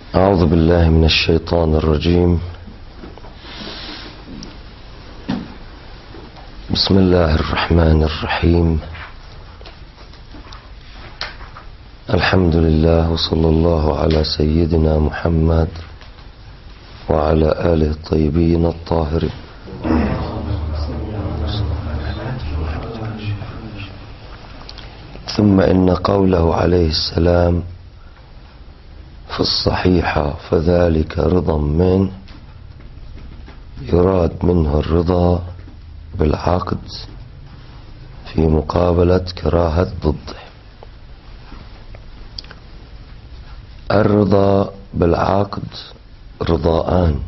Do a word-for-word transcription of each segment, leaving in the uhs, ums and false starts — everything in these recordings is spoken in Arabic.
أعوذ بالله من الشيطان الرجيم. بسم الله الرحمن الرحيم. الحمد لله وصلى الله على سيدنا محمد وعلى آله الطيبين الطاهرين. ثم إن قوله عليه السلام في الصحيحة فذلك رضا منه، يراد منه الرضا بالعقد في مقابلة كراهة ضده. الرضا بالعقد رضاءان،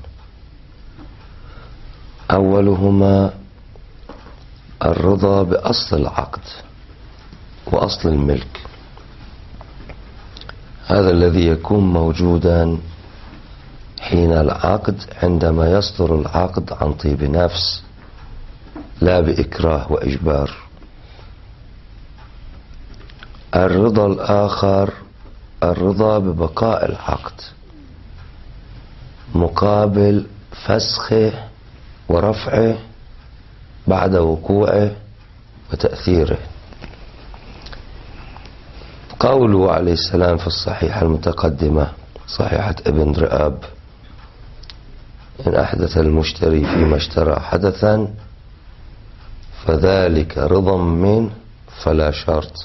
أولهما الرضا بأصل العقد وأصل الملك، هذا الذي يكون موجودا حين العقد، عندما يصدر العقد عن طيب نفس لا بإكراه وإجبار. الرضا الآخر الرضا ببقاء العقد مقابل فسخه ورفعه بعد وقوعه وتأثيره. قوله عليه السلام في الصحيحة المتقدمة صحيحة ابن رئاب: إن أحدث المشتري فيما اشترى حدثا فذلك رضا منه فلا شرط.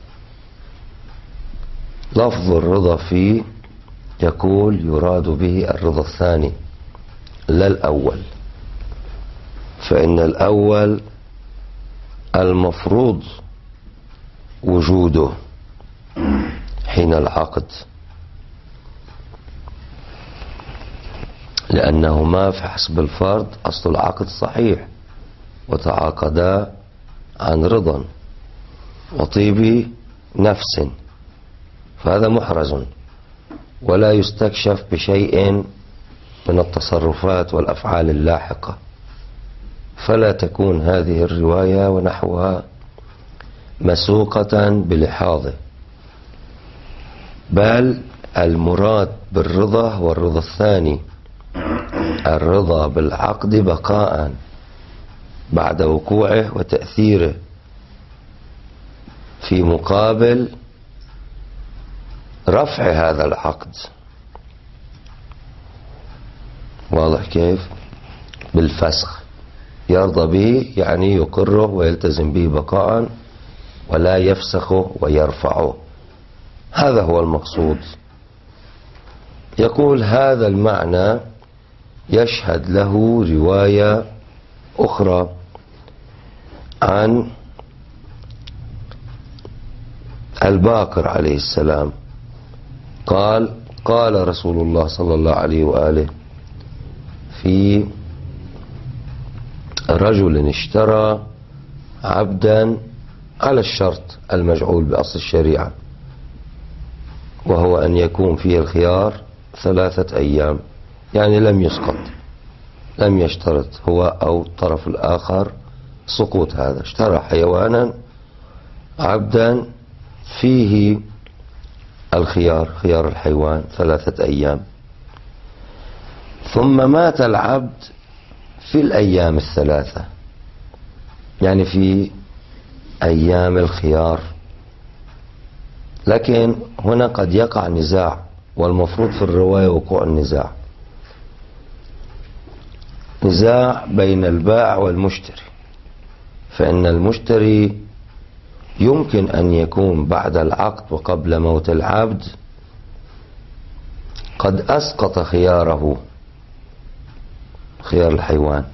لفظ الرضا فيه يقول يراد به الرضا الثاني لا الأول، فإن الأول المفروض وجوده حين العقد، لأنهما في حسب الفرض أصل العقد صحيح وتعاقدا عن رضا وطيب نفس، فهذا محرز ولا يستكشف بشيء من التصرفات والأفعال اللاحقة، فلا تكون هذه الرواية ونحوها مسوقة بلحاظه، بل المراد بالرضا هو الرضا الثاني، الرضا بالعقد بقاء بعد وقوعه وتأثيره في مقابل رفع هذا العقد. واضح كيف؟ بالفسخ يرضى به، يعني يقره ويلتزم به بقاء ولا يفسخه ويرفعه، هذا هو المقصود. يقول هذا المعنى يشهد له رواية أخرى عن الباقر عليه السلام قال: قال رسول الله صلى الله عليه وآله في رجل اشترى عبدا على الشرط المجعول بأصل الشريعة، وهو أن يكون فيه الخيار ثلاثة أيام، يعني لم يسقط، لم يشترط هو أو الطرف الآخر سقوط هذا. اشترى حيوانا عبدا فيه الخيار، خيار الحيوان ثلاثة أيام، ثم مات العبد في الأيام الثلاثة، يعني في أيام الخيار. لكن هنا قد يقع نزاع، والمفروض في الرواية وقوع النزاع، نزاع بين البائع والمشتري، فإن المشتري يمكن أن يكون بعد العقد وقبل موت العبد قد أسقط خياره، خيار الحيوان،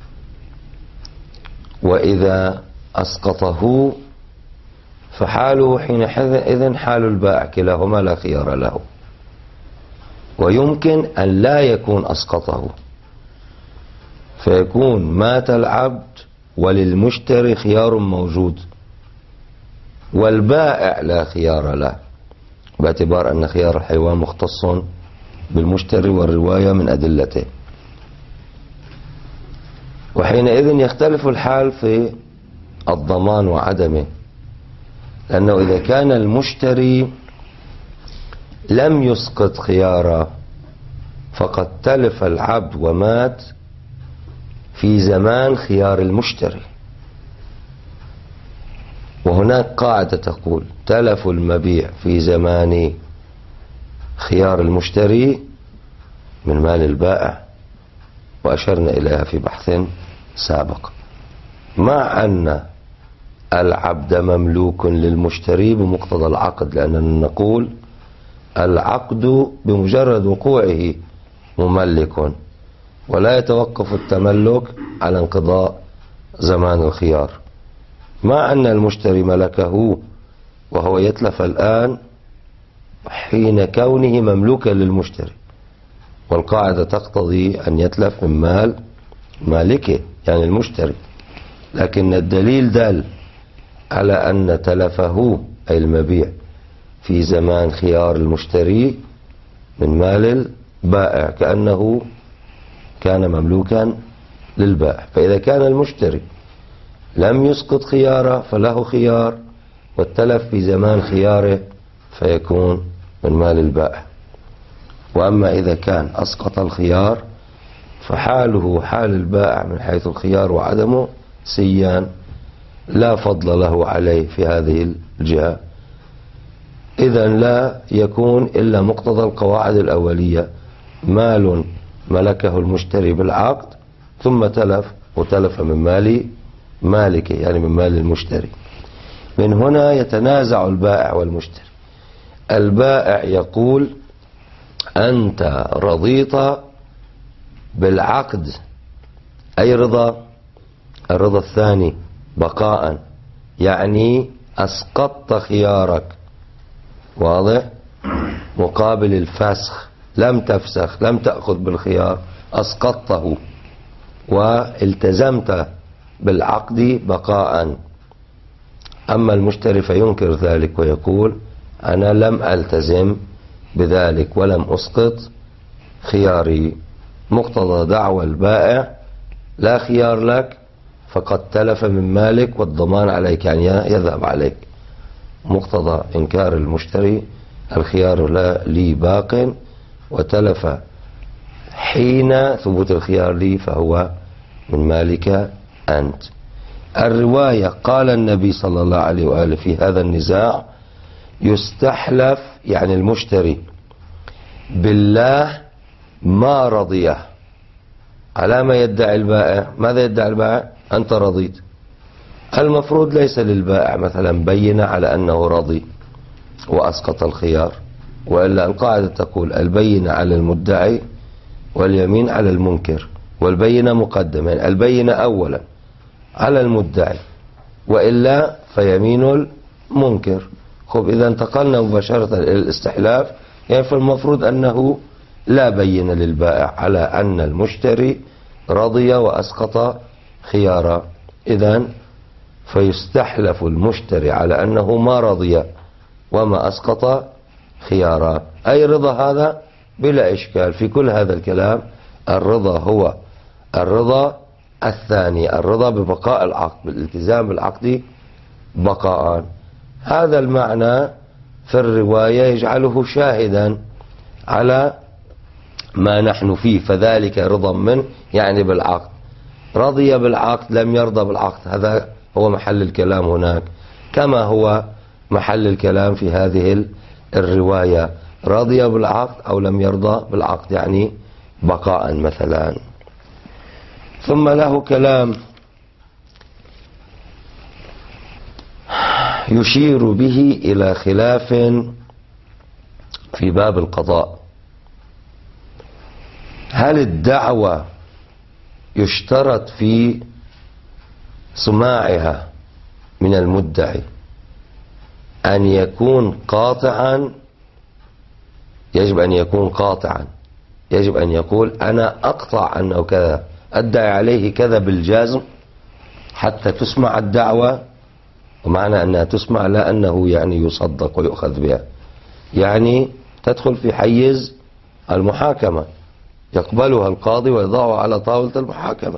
وإذا أسقطه فحاله حينئذ حال البائع، كلاهما لا خيار له. ويمكن أن لا يكون أسقطه، فيكون مات العبد وللمشتري خيار موجود والبائع لا خيار له، باعتبار أن خيار الحيوان مختص بالمشتري والرواية من أدلته. وحينئذ يختلف الحال في الضمان وعدمه، لأنه إذا كان المشتري لم يسقط خيار فقد تلف العبد ومات في زمان خيار المشتري. وهناك قاعدة تقول تلف المبيع في زمان خيار المشتري من مال البائع، وأشرنا إليها في بحث سابق. مع أن العبد مملوك للمشتري بمقتضى العقد، لأننا نقول العقد بمجرد وقوعه مملك، ولا يتوقف التملك على انقضاء زمان الخيار. مع أن المشتري ملكه وهو يتلف الآن حين كونه مملوكا للمشتري، والقاعدة تقتضي أن يتلف من مال مالكه يعني المشتري، لكن الدليل دل على أن تلفه أي المبيع في زمان خيار المشتري من مال البائع، كأنه كان مملوكا للبائع. فإذا كان المشتري لم يسقط خياره فله خيار، والتلف في زمان خياره فيكون من مال البائع. وأما إذا كان أسقط الخيار فحاله حال البائع من حيث الخيار وعدمه سيان، لا فضل له عليه في هذه الجهة. إذن لا يكون إلا مقتضى القواعد الأولية: مال ملكه المشتري بالعقد ثم تلف، وتلف من مال مالكه يعني من مال المشتري. من هنا يتنازع البائع والمشتري. البائع يقول: أنت رضيت بالعقد، أي رضا؟ الرضا الثاني بقاء، يعني أسقطت خيارك، واضح؟ مقابل الفسخ، لم تفسخ، لم تأخذ بالخيار، أسقطته والتزمت بالعقد بقاء. أما المشتري فينكر ذلك ويقول: أنا لم ألتزم بذلك ولم أسقط خياري. مقتضى دعوى البائع: لا خيار لك، فقد تلف من مالك والضمان عليك يعني يذهب عليك. مقتضى إنكار المشتري: الخيار لا لي باق، وتلف حين ثبوت الخيار لي فهو من مالك أنت. الرواية: قال النبي صلى الله عليه وآله في هذا النزاع: يستحلف يعني المشتري بالله ما رضيه على ما يدعي البائع. ماذا يدعي البائع؟ أنت رضيت. المفروض ليس للبائع مثلا بينة على أنه رضي وأسقط الخيار، وإلا القاعدة تقول: البينة على المدعي واليمين على المنكر، والبينة مقدمة، يعني البينة أولا على المدعي، وإلا فيمين المنكر. خب إذا انتقلنا مباشرة إلى الاستحلاف، يعني فالمفروض أنه لا بينة للبائع على أن المشتري رضي وأسقط خيارا. إذن فيستحلف المشتري على أنه ما رضي وما أسقط خيارا، أي رضا هذا بلا إشكال. في كل هذا الكلام الرضا هو الرضا الثاني، الرضا ببقاء العقد، بالالتزام بالعقد بقاء. هذا المعنى في الرواية يجعله شاهدا على ما نحن فيه، فذلك رضا منه يعني بالعقد. رضي بالعقد لم يرضى بالعقد، هذا هو محل الكلام هناك، كما هو محل الكلام في هذه الرواية: رضي بالعقد أو لم يرضى بالعقد يعني بقاء مثلا. ثم له كلام يشير به إلى خلاف في باب القضاء. هل الدعوة يشترط في سماعها من المدعي أن يكون قاطعا؟ يجب أن يكون قاطعا، يجب أن يقول: أنا أقطع أنه كذا، أدعي عليه كذا بالجازم حتى تسمع الدعوة. ومعنى أنها تسمع لا أنه يعني يصدق ويؤخذ بها، يعني تدخل في حيز المحاكمة، يقبلها القاضي ويضعها على طاولة المحاكمة،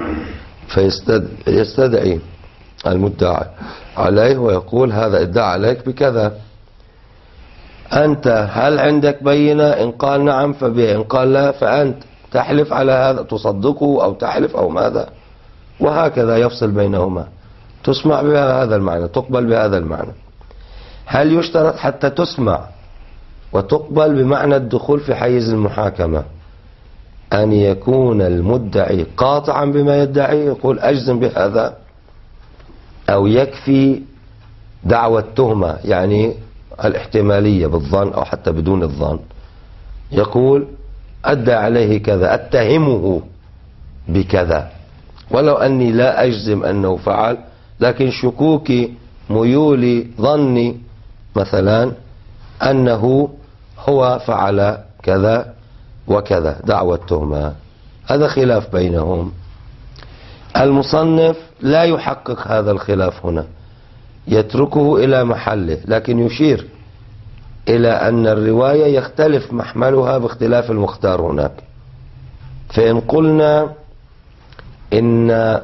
فيستدعي المدعي عليه ويقول: هذا ادعى عليك بكذا. أنت هل عندك بينة؟ إن قال نعم فبه، إن قال لا فأنت تحلف على هذا، تصدقه أو تحلف أو ماذا، وهكذا يفصل بينهما. تسمع بهذا المعنى، تقبل بهذا المعنى. هل يشترط حتى تسمع وتقبل بمعنى الدخول في حيز المحاكمة أن يكون المدعي قاطعا بما يدعي، يقول أجزم بهذا، أو يكفي دعوى التهمة يعني الاحتمالية بالظن أو حتى بدون الظن، يقول أدى عليه كذا، أتهمه بكذا، ولو أني لا أجزم أنه فعل، لكن شكوكي ميولي ظني مثلا أنه هو فعل كذا وكذا، دعوى التهمة. هذا خلاف بينهم. المصنف لا يحقق هذا الخلاف هنا، يتركه إلى محله، لكن يشير إلى أن الرواية يختلف محملها باختلاف المختار هناك. فإن قلنا إن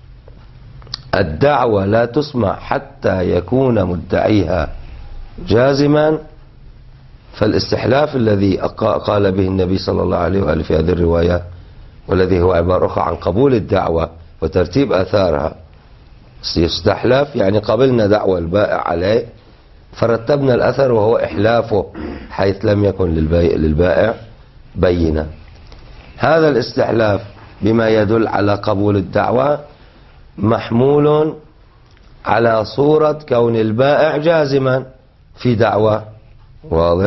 الدعوة لا تسمع حتى يكون مدعيها جازما، فالاستحلاف الذي قال به النبي صلى الله عليه وآله في هذه الرواية، والذي هو عبارة أخرى عن قبول الدعوة وترتيب آثارها، يستحلف يعني قبلنا دعوة البائع عليه فرتبنا الأثر وهو إحلافه حيث لم يكن للبائع بينة. هذا الاستحلاف بما يدل على قبول الدعوة محمول على صورة كون البائع جازما في دعوة، واضح؟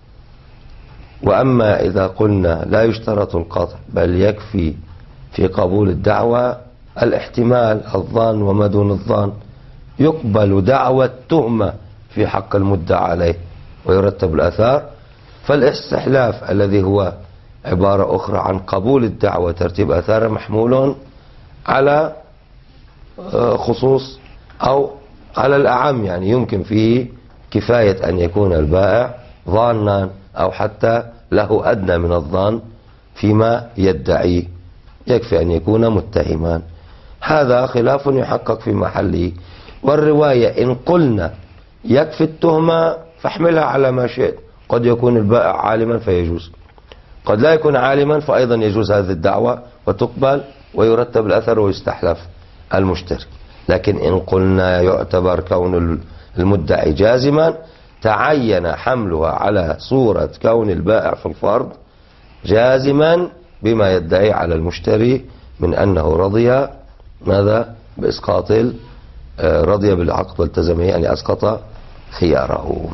وأما إذا قلنا لا يشترط القطع بل يكفي في قبول الدعوة الاحتمال، الظن وما دون الظن، يقبل دعوى التهمة في حق المدعى عليه ويرتب الآثار. فالاستحلاف الذي هو عبارة أخرى عن قبول الدعوة ترتيب آثار محمول على خصوص أو على الأعم، يعني يمكن فيه كفاية أن يكون البائع ظانا أو حتى له أدنى من الظن فيما يدعي، يكفي أن يكون متهما. هذا خلاف يحقق في محله. والرواية إن قلنا يكفي التهمة فاحملها على ما شئت، قد يكون البائع عالما فيجوز، قد لا يكون عالما فأيضا يجوز هذه الدعوة وتقبل ويرتب الأثر ويستحلف المشتري. لكن إن قلنا يعتبر كون المدعي جازما تعين حملها على صورة كون البائع في الفرض جازما بما يدعي على المشتري من أنه رضي ماذا بإسقاط رضي بالعقد والتزمه، يعني أسقط خياره.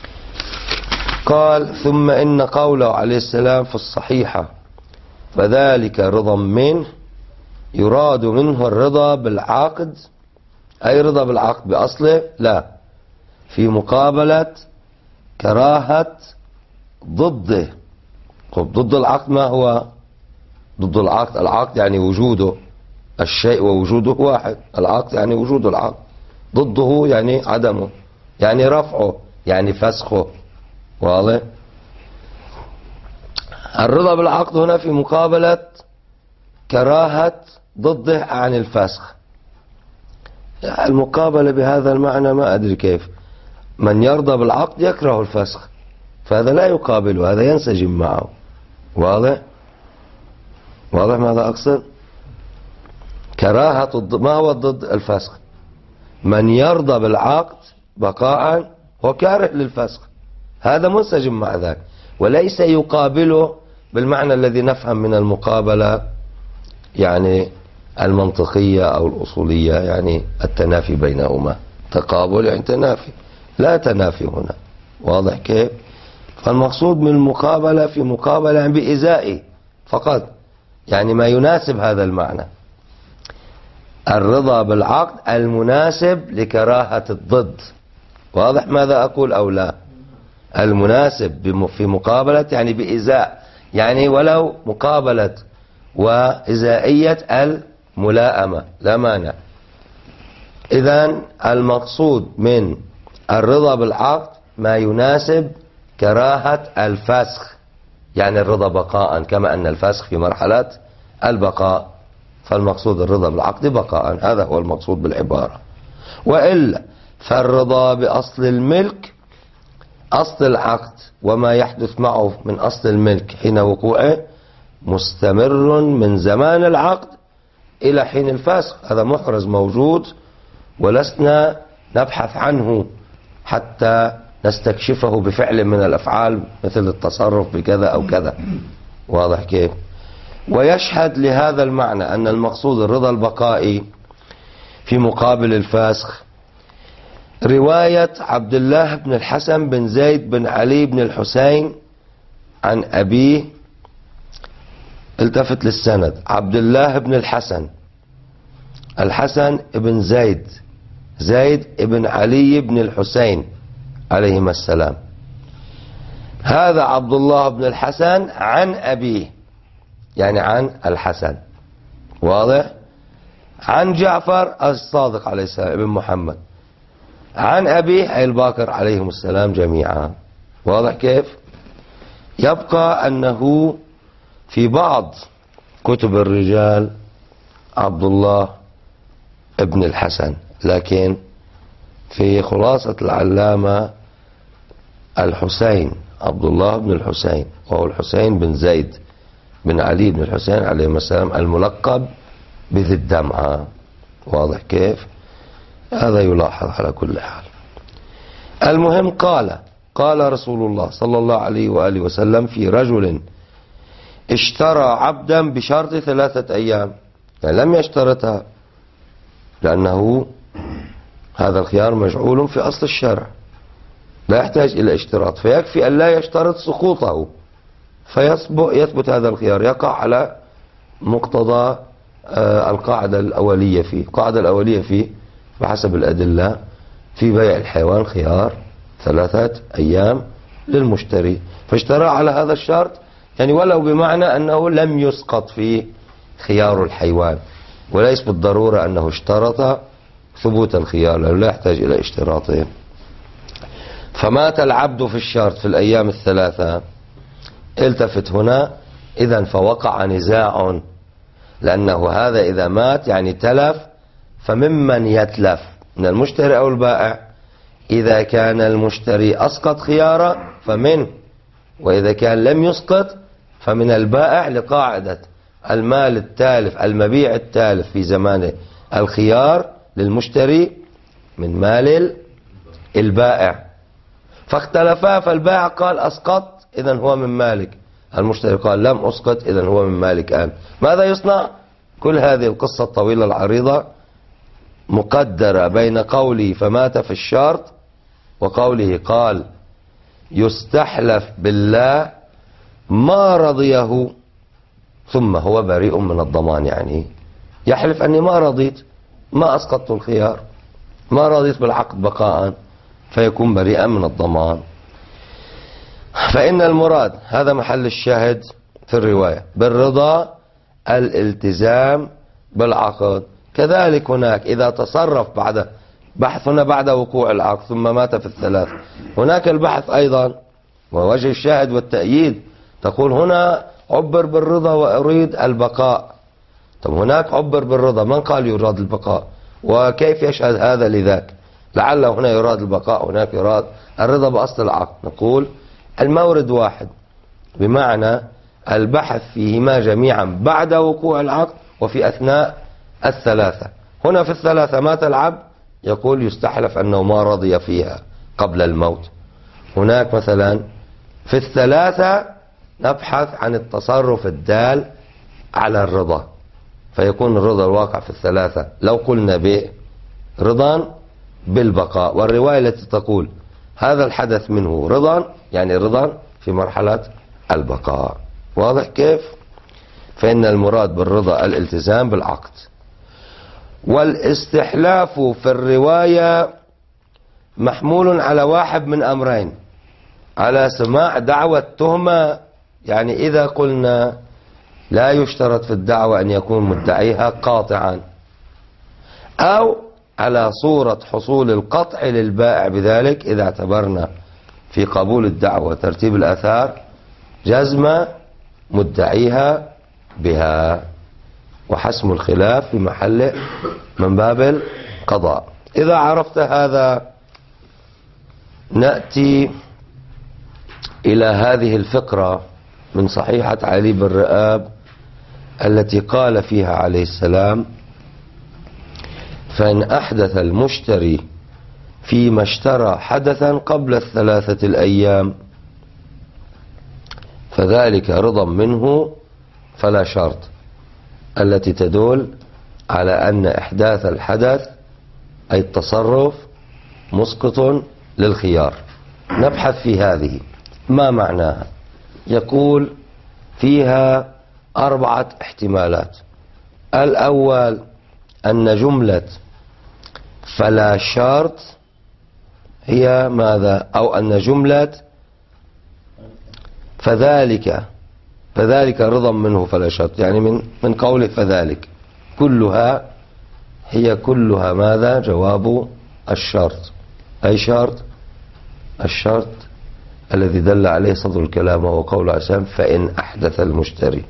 قال ثم إن قوله عليه السلام في الصحيحة فذلك رضا منه، يراد منه الرضا بالعقد، أي رضا بالعقد بأصله، لا، في مقابلة كراهة ضده. ضد العقد ما هو ضد العقد؟ العقد يعني وجوده، الشيء ووجوده واحد، العقد يعني وجود العقد، ضده يعني عدمه، يعني رفعه، يعني فسخه، واضح؟ الرضا بالعقد هنا في مقابلة كراهة ضده عن الفسخ. المقابلة بهذا المعنى ما أدري كيف، من يرضى بالعقد يكره الفسخ، فهذا لا يقابله، هذا ينسجم معه، واضح؟ واضح ماذا أقصد؟ كراهة الضد، ما هو ضد الفسخ؟ من يرضى بالعقد بقاء هو كاره للفسخ، هذا منسجم مع ذاك، وليس يقابله بالمعنى الذي نفهم من المقابلة يعني المنطقية أو الأصولية، يعني التنافي بينهما، تقابل يعني تنافي، لا تنافي هنا، واضح كيف؟ فالمقصود من المقابلة في مقابلة بإزائه فقط، يعني ما يناسب هذا المعنى، الرضا بالعقد المناسب لكراهة الضد. واضح ماذا أقول أو لا؟ المناسب في مقابلة يعني بإزاء، يعني ولو مقابلة وإزائية الملائمة لا مانع. إذن المقصود من الرضا بالعقد ما يناسب كراهة الفسخ، يعني الرضا بقاء كما أن الفسخ في مرحلة البقاء، فالمقصود الرضا بالعقد بقاء، هذا هو المقصود بالعبارة. وإلا فالرضا بأصل الملك أصل العقد وما يحدث معه من أصل الملك حين وقوعه مستمر من زمان العقد إلى حين الفسخ. هذا محرز موجود ولسنا نبحث عنه حتى نستكشفه بفعل من الأفعال مثل التصرف بكذا أو كذا. واضح كيف؟ ويشهد لهذا المعنى أن المقصود الرضا البقائي في مقابل الفاسخ رواية عبد الله بن الحسن بن زيد بن علي بن الحسين عن أبيه. التفت للسند. عبد الله بن الحسن، الحسن بن زيد، زيد بن علي بن الحسين عليهما السلام. هذا عبد الله بن الحسن عن أبيه، يعني عن الحسن. واضح؟ عن جعفر الصادق عليه السلام ابن محمد، عن أبيه أي الباكر عليهم السلام جميعا. واضح كيف؟ يبقى أنه في بعض كتب الرجال عبد الله ابن الحسن، لكن في خلاصة العلامة الحسين عبد الله بن الحسين، وهو الحسين بن زيد بن علي بن الحسين عليهم السلام الملقب بذي الدمعة. واضح كيف؟ هذا يلاحظ على كل حال. المهم قال قال رسول الله صلى الله عليه وآله وسلم في رجل اشترى عبدا بشرط ثلاثة أيام، يعني لم يشترطها لأنه هذا الخيار مجعول في أصل الشرع لا يحتاج إلى اشتراط، فيكفي أن لا يشترط سقوطه فيثبت هذا الخيار، يقع على مقتضى آه القاعدة الأولية فيه. القاعدة الأولية فيه بحسب الأدلة في بيع الحيوان خيار ثلاثة أيام للمشتري، فاشترى على هذا الشرط، يعني ولو بمعنى أنه لم يسقط فيه خيار الحيوان، وليس بالضرورة أنه اشترط ثبوت الخيار لأنه لا يحتاج إلى اشتراطه. فمات العبد في الشرط في الأيام الثلاثة. التفت هنا إذن فوقع نزاع، لأنه هذا إذا مات يعني تلف، فممن يتلف من المشتري أو البائع؟ إذا كان المشتري أسقط خياره فمنه، وإذا كان لم يسقط فمن البائع، لقاعدة المال التالف المبيع التالف في زمانه الخيار للمشتري من مال البائع. فاختلفا، فالبائع قال أسقط إذن هو من مالك، المشتري قال لم أسقط إذن هو من مالك أنت. ماذا يصنع؟ كل هذه القصة الطويلة العريضة مقدرة بين قوله فمات في الشرط وقوله قال يستحلف بالله ما رضيه ثم هو بريء من الضمان، يعني يحلف أني ما رضيت، ما أسقطت الخيار، ما رضيت بالعقد بقاء، فيكون بريئا من الضمان. فإن المراد، هذا محل الشاهد في الرواية، بالرضا الالتزام بالعقد. كذلك هناك إذا تصرف بعد بحثنا بعد وقوع العقد ثم مات في الثلاث، هناك البحث أيضا ووجه الشاهد والتأييد، تقول هنا عبر بالرضا وأريد البقاء. طب هناك عبر بالرضا، من قال يراد البقاء؟ وكيف يشهد هذا لذاك؟ لعل هنا يراد البقاء هناك يراد الرضا بأصل العقد. نقول المورد واحد، بمعنى البحث فيهما جميعا بعد وقوع العقد وفي أثناء الثلاثة. هنا في الثلاثة مات العبد، يقول يستحلف أنه ما رضي فيها قبل الموت. هناك مثلا في الثلاثة نبحث عن التصرف الدال على الرضا، فيكون الرضا الواقع في الثلاثة لو قلنا به رضا بالبقاء. والرواية التي تقول هذا الحدث منه رضا، يعني رضا في مرحلة البقاء. واضح كيف؟ فإن المراد بالرضا الالتزام بالعقد. والاستحلاف في الرواية محمول على واحد من أمرين: على سماع دعوة تهمة، يعني إذا قلنا لا يشترط في الدعوة أن يكون مدعيها قاطعا، أو على صورة حصول القطع للبائع بذلك إذا اعتبرنا في قبول الدعوة وترتيب الآثار جزم مدعيها بها، وحسم الخلاف في محله من باب القضاء. إذا عرفت هذا نأتي إلى هذه الفقرة من صحيحة علي بن رئاب التي قال فيها عليه السلام: فإن أحدث المشتري فيما اشترى حدثا قبل الثلاثة الأيام فذلك رضا منه فلا شرط، التي تدل على أن إحداث الحدث أي التصرف مسقط للخيار. نبحث في هذه ما معناها. يقول فيها أربعة احتمالات. الأول أن جملة فلا شرط هي ماذا؟ أو أن جملة فذلك فذلك رضا منه فلا شرط، يعني من من قوله فذلك كلها هي كلها ماذا؟ جواب الشرط. أي شرط؟ الشرط الذي دل عليه صدر الكلام وهو قول عسام فإن أحدث المشتري.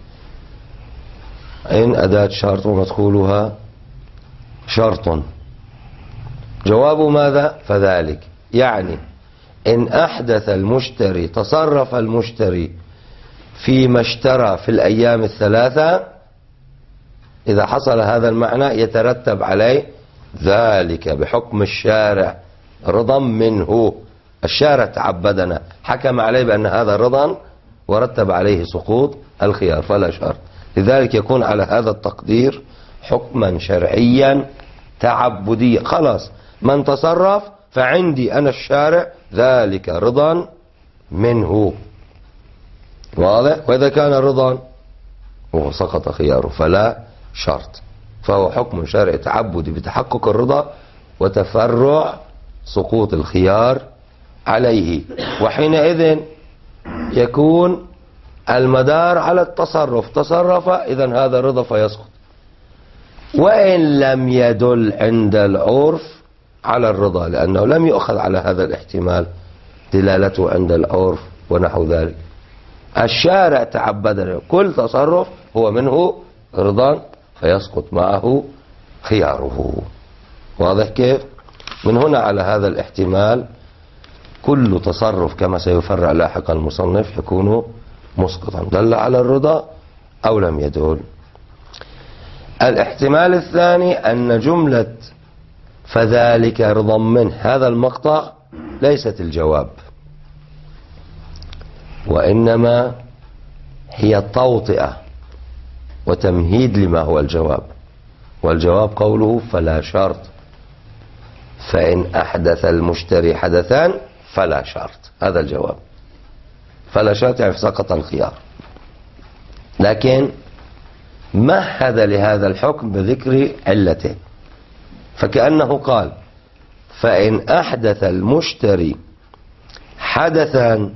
إن أداة شرط ومدخولها شرط. جواب ماذا؟ فذلك، يعني إن أحدث المشتري تصرف المشتري فيما اشترى في الأيام الثلاثة، إذا حصل هذا المعنى يترتب عليه ذلك بحكم الشارع رضا منه. الشارع تعبدنا، حكم عليه بأن هذا رضا ورتب عليه سقوط الخيار فلا شرط. لذلك يكون على هذا التقدير حكما شرعيا تعبديا. خلاص من تصرف فعندي أنا الشارع ذلك رضا منه. واضح؟ وإذا كان رضا وسقط خياره فلا شرط، فهو حكم شرعي تعبدي بتحقق الرضا وتفرع سقوط الخيار عليه. وحينئذ يكون المدار على التصرف، تصرف إذن هذا رضا فيسقط. وإن لم يدل عند العرف على الرضا، لأنه لم يؤخذ على هذا الاحتمال دلالته عند العرف ونحو ذلك، الشارع تعبدنا كل تصرف هو منه رضا فيسقط معه خياره. واضح كيف؟ من هنا على هذا الاحتمال كل تصرف كما سيفرع لاحقا المصنف يكون مسقطا، دل على الرضا أو لم يدل. الاحتمال الثاني أن جملة فذلك رضا منه هذا المقطع ليست الجواب، وإنما هي توطئة وتمهيد لما هو الجواب. والجواب قوله فلا شرط، فإن أحدث المشتري حدثان فلا شرط، هذا الجواب. فلا شرط يعني سقط الخيار، لكن مهد لهذا الحكم بذكر علته، فكأنه قال فإن أحدث المشتري حدثا،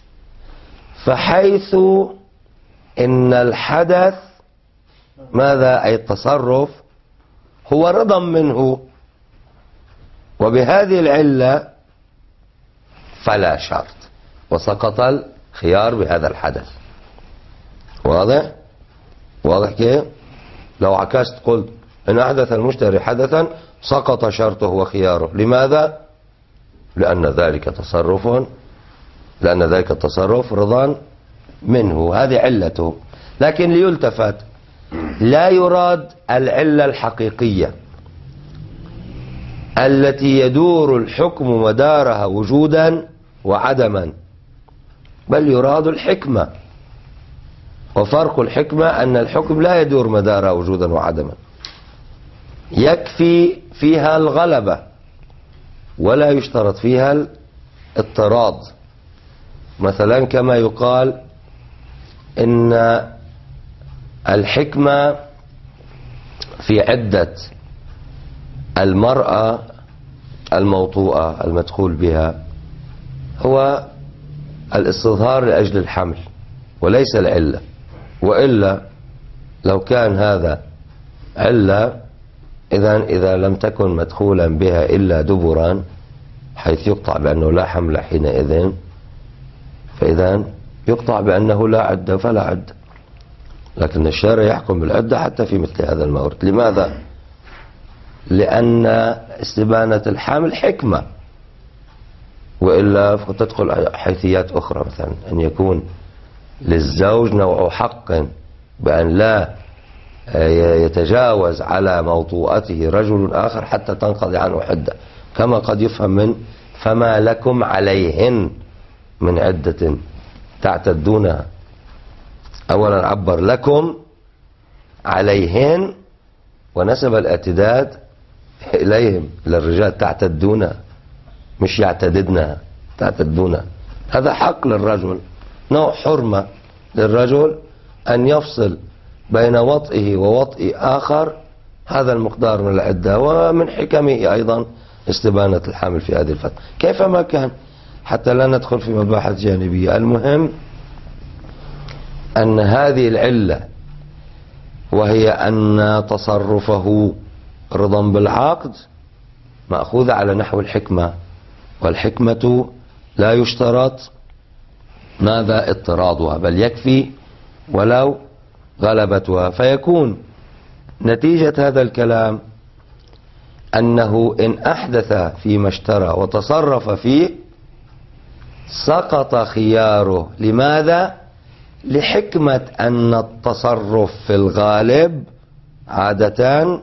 فحيث إن الحدث ماذا؟ أي التصرف هو رضا منه، وبهذه العلة فلا شرط وسقط الخيار بهذا الحدث. واضح؟ واضح كيف؟ لو عكست قلت إن أحدث المشتري حدثا سقط شرطه وخياره. لماذا؟ لأن ذلك تصرف لأن ذلك التصرف رضا منه، هذه علته. لكن ليلتفت لا يراد العلة الحقيقية التي يدور الحكم مدارها وجودا وعدما، بل يراد الحكمة. وفرق الحكمة أن الحكم لا يدور مدارها وجودا وعدما، يكفي فيها الغلبة ولا يشترط فيها الاضطراد. مثلا كما يقال إن الحكمة في عدة المرأة الموطوءة المدخول بها هو الاستظهار لأجل الحمل وليس العلة. وإلا لو كان هذا علة، إذن إذا لم تكن مدخولا بها إلا دبرا حيث يقطع بأنه لا حمل حينئذ، فإذن يقطع بأنه لا عدة فلا عدة. لكن الشارع يحكم بالعدة حتى في مثل هذا المورد. لماذا؟ لأن استبانة الحمل حكمة، وإلا فتدخل حيثيات أخرى، مثلا أن يكون للزوج نوع حق بأن لا يتجاوز على موطوءته رجل آخر حتى تنقضي عنه عدة، كما قد يفهم من فما لكم عليهن من عدة تعتدونها. أولا عبر لكم عليهن ونسب الاعتداد إليهم، إلى الرجال، تعتدونها مش يعتددنها، تعتدونها. هذا حق للرجل، نوع حرمة للرجل أن يفصل بين وطئه ووطئ آخر هذا المقدار من العدة. ومن حكمه أيضا استبانة الحامل في هذه الفترة كيفما كان، حتى لا ندخل في مباحث جانبية. المهم أن هذه العلة، وهي أن تصرفه رضا بالعقد، مأخوذة على نحو الحكمة، والحكمة لا يشترط ماذا اضطرادها، بل يكفي ولو غلبتها. فيكون نتيجة هذا الكلام أنه إن أحدث فيما اشترى وتصرف فيه سقط خياره. لماذا؟ لحكمة أن التصرف في الغالب عادة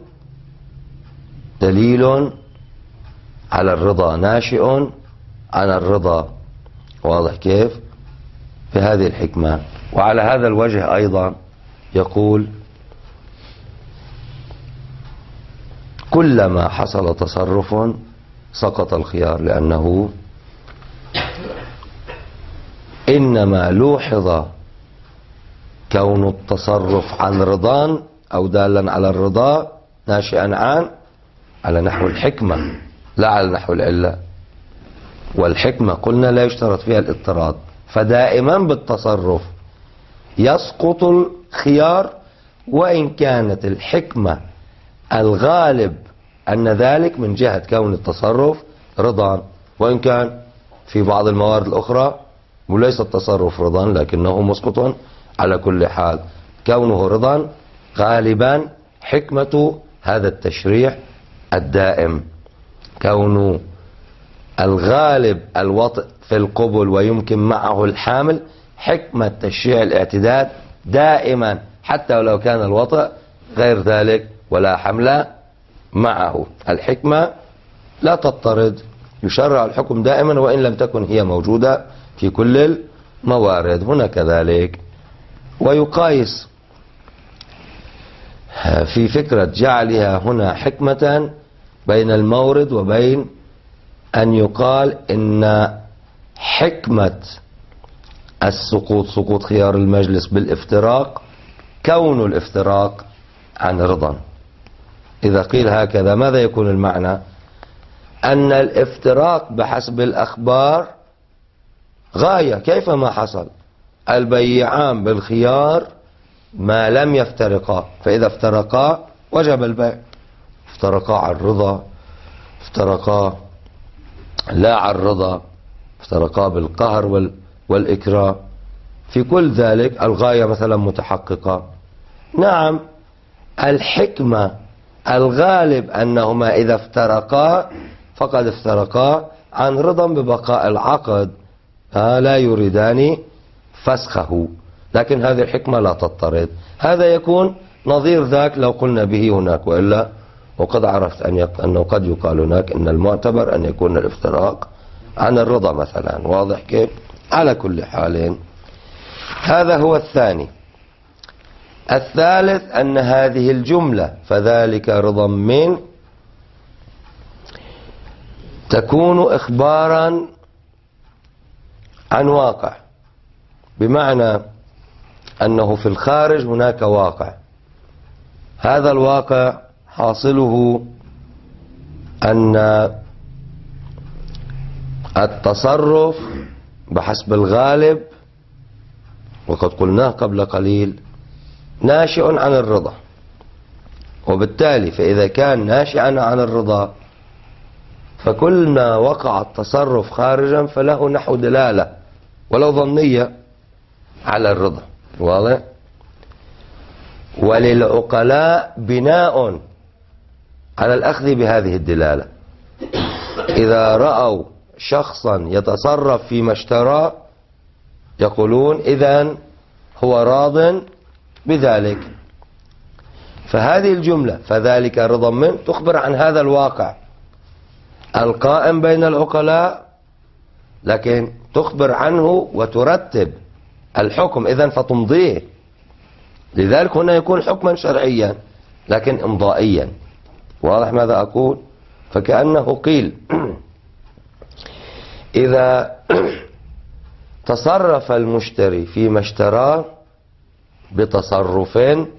دليل على الرضا، ناشئ عن الرضا. واضح كيف؟ بهذه الحكمة. وعلى هذا الوجه أيضا يقول كلما حصل تصرف سقط الخيار، لأنه إنما لوحظ كون التصرف عن رضا أو دالا على الرضا ناشئا عن على نحو الحكمة لا على نحو العلة. والحكمة قلنا لا يشترط فيها الاضطراد، فدائما بالتصرف يسقط الخيار، وإن كانت الحكمة الغالب أن ذلك من جهة كون التصرف رضا، وإن كان في بعض الموارد الأخرى وليس التصرف رضا لكنه مسقط. على كل حال كونه رضا غالبا حكمة هذا التشريع الدائم، كون الغالب الوطء في القبل ويمكن معه الحامل، حكمة تشريع الاعتداد دائما حتى ولو كان الوطء غير ذلك ولا حمل معه. الحكمة لا تضطرد، يشرع الحكم دائما وإن لم تكن هي موجودة في كل الموارد. هنا كذلك. ويقايس في فكرة جعلها هنا حكمة بين المورد وبين أن يقال إن حكمة السقوط سقوط خيار المجلس بالافتراق كون الافتراق عن رضا. إذا قيل هكذا ماذا يكون المعنى؟ أن الافتراق بحسب الأخبار غاية كيفما حصل، البيعان بالخيار ما لم يفترقا، فإذا افترقا وجب البيع. افترقا عن الرضا، افترقا لا عن الرضا، افترقا بالقهر والإكراه، في كل ذلك الغاية مثلا متحققة. نعم الحكمة الغالب أنهما إذا افترقا فقد افترقا عن رضا ببقاء العقد، لا يريدان فسخه، لكن هذه الحكمة لا تضطرد. هذا يكون نظير ذاك لو قلنا به هناك، وإلا وقد عرفت أن يق... أنه قد يقال هناك أن المعتبر أن يكون الافتراق عن الرضا مثلا. واضح كيف؟ على كل حال هذا هو الثاني. الثالث أن هذه الجملة فذلك رضا من تكون إخبارا عن واقع، بمعنى أنه في الخارج هناك واقع، هذا الواقع حاصله أن التصرف بحسب الغالب، وقد قلناه قبل قليل، ناشئ عن الرضا، وبالتالي فإذا كان ناشئا عن الرضا فكل ما وقع التصرف خارجا فله نحو دلالة ولو ظنية على الرضا. واضح؟ وللعقلاء بناء على الأخذ بهذه الدلالة، إذا رأوا شخصا يتصرف فيما اشترى يقولون إذن هو راض بذلك. فهذه الجملة فذلك رضا منه تخبر عن هذا الواقع القائم بين العقلاء، لكن تخبر عنه وترتب الحكم إذن فتمضيه. لذلك هنا يكون حكما شرعيا لكن امضائيا. واضح ماذا أقول؟ فكأنه قيل إذا تصرف المشتري فيما اشتراه بتصرف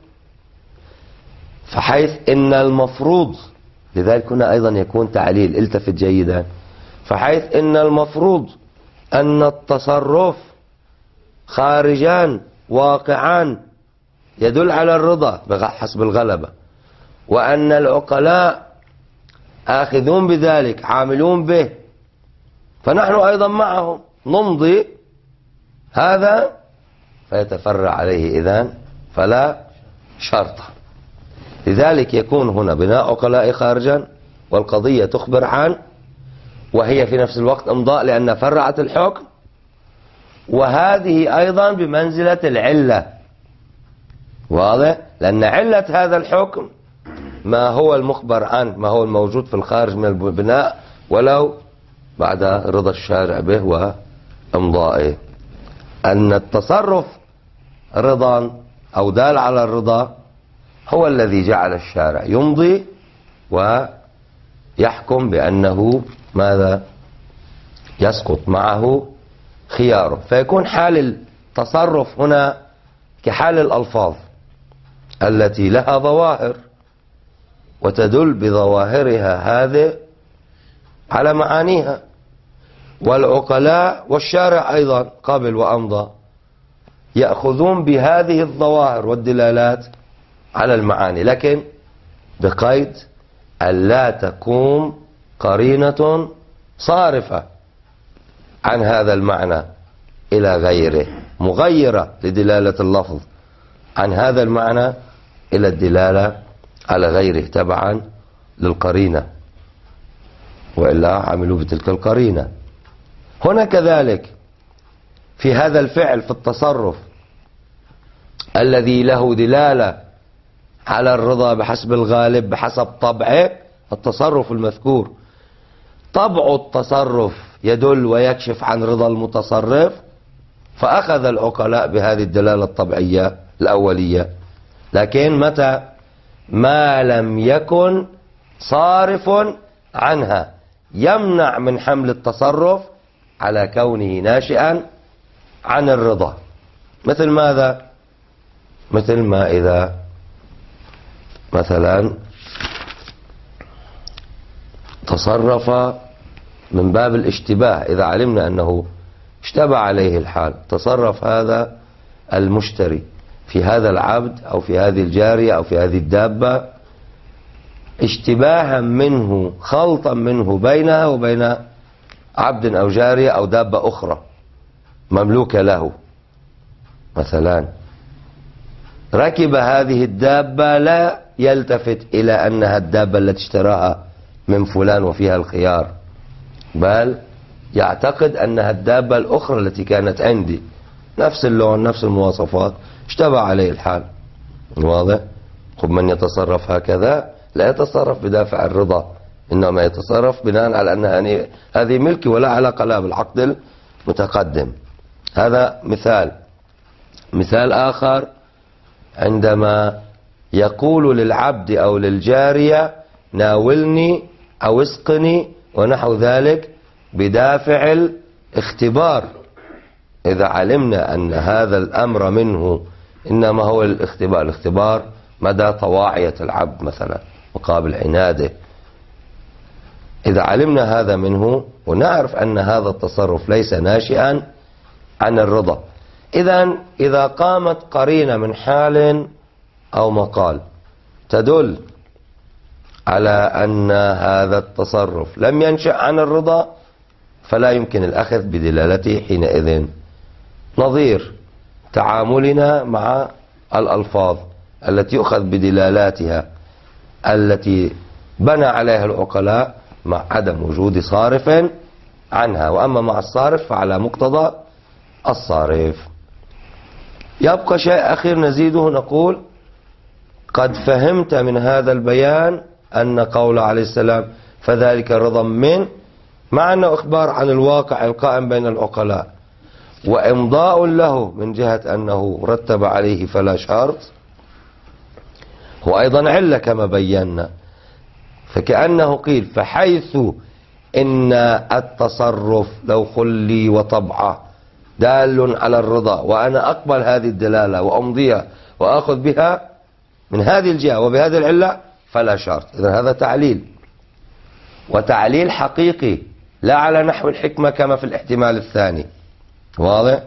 فحيث إن المفروض، لذلك هنا أيضا يكون تعليل، التفت جيدا، فحيث إن المفروض أن التصرف خارجان واقعان يدل على الرضا حسب الغلبة، وأن العقلاء آخذون بذلك عاملون به، فنحن أيضا معهم نمضي هذا فيتفرع عليه إذن فلا شرط. لذلك يكون هنا بناء عقلاء خارجا والقضية تخبر عن، وهي في نفس الوقت امضاء لأن فرعت الحكم، وهذه أيضا بمنزلة العلة. واضح؟ لأن علة هذا الحكم ما هو المخبر عنه، ما هو الموجود في الخارج من البناء ولو بعد رضا الشارع به وامضائه. أن التصرف رضا أو دال على الرضا هو الذي جعل الشارع يمضي ويحكم بأنه ماذا يسقط معه خياره. فيكون حال التصرف هنا كحال الألفاظ التي لها ظواهر وتدل بظواهرها هذه على معانيها، والعقلاء والشارع أيضا قبل وأمضى يأخذون بهذه الظواهر والدلالات على المعاني، لكن بقيد ألا تقوم قرينة صارفة عن هذا المعنى إلى غيره، مغيرة لدلالة اللفظ عن هذا المعنى إلى الدلالة على غيره تبعا للقرينة، وإلا عملوا بتلك القرينة. هنا كذلك في هذا الفعل في التصرف الذي له دلالة على الرضا بحسب الغالب بحسب طبعه، التصرف المذكور طبع التصرف يدل ويكشف عن رضا المتصرف، فأخذ العقلاء بهذه الدلالة الطبيعية الأولية، لكن متى ما لم يكن صارف عنها يمنع من حمل التصرف على كونه ناشئا عن الرضا. مثل ماذا؟ مثل ما إذا مثلا تصرف من باب الاشتباه، إذا علمنا أنه اشتبه عليه الحال، تصرف هذا المشتري في هذا العبد أو في هذه الجارية أو في هذه الدابة اشتباها منه، خلطا منه بينها وبين عبد أو جارية أو دابة أخرى مملوكة له. مثلا ركب هذه الدابة لا يلتفت إلى أنها الدابة التي اشتراها من فلان وفيها الخيار، بل يعتقد أنها الدابة الأخرى التي كانت عندي، نفس اللون نفس المواصفات، اشتبه عليه الحال. واضح؟ خب من يتصرف هكذا لا يتصرف بدافع الرضا، إنما يتصرف بناء على أن هذه ملكي ولا علاقة لها بالعقد المتقدم. هذا مثال. مثال آخر عندما يقول للعبد أو للجارية ناولني أو اسقني ونحو ذلك بدافع الاختبار، إذا علمنا أن هذا الأمر منه إنما هو الاختبار، الاختبار مدى طواعية العبد مثلا مقابل عناده، إذا علمنا هذا منه ونعرف أن هذا التصرف ليس ناشئا عن الرضا، إذن إذا قامت قرينة من حال أو مقال تدل على أن هذا التصرف لم ينشأ عن الرضا فلا يمكن الأخذ بدلالته حينئذ. نظير تعاملنا مع الألفاظ التي يؤخذ بدلالاتها التي بنى عليها العقلاء مع عدم وجود صارف عنها، وأما مع الصارف فعلى مقتضى الصارف. يبقى شيء أخير نزيده، نقول قد فهمت من هذا البيان أن قول عليه السلام فذلك رضا من، مع أنه إخبار عن الواقع القائم بين العقلاء وإمضاء له من جهة أنه رتب عليه فلا شرط، هو أيضا علة كما بينا. فكأنه قيل فحيث إن التصرف لو خلي وطبعه دال على الرضا، وأنا أقبل هذه الدلالة وأمضيها وأخذ بها من هذه الجهة وبهذه العلة فلا شرط. إذن هذا تعليل، وتعليل حقيقي لا على نحو الحكمة كما في الاحتمال الثاني. واضح؟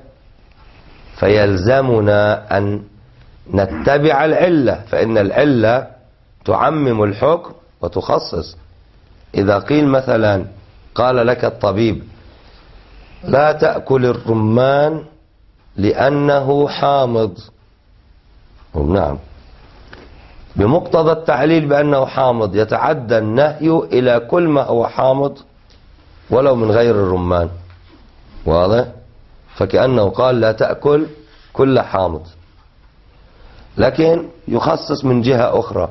فيلزمنا أن نتبع العلة، فإن العلة تعمم الحكم وتخصص. إذا قيل مثلا قال لك الطبيب لا تأكل الرمان لأنه حامض، نعم، بمقتضى التعليل بأنه حامض يتعدى النهي إلى كل ما هو حامض ولو من غير الرمان. واضح؟ فكأنه قال لا تأكل كل حامض، لكن يخصص من جهة أخرى،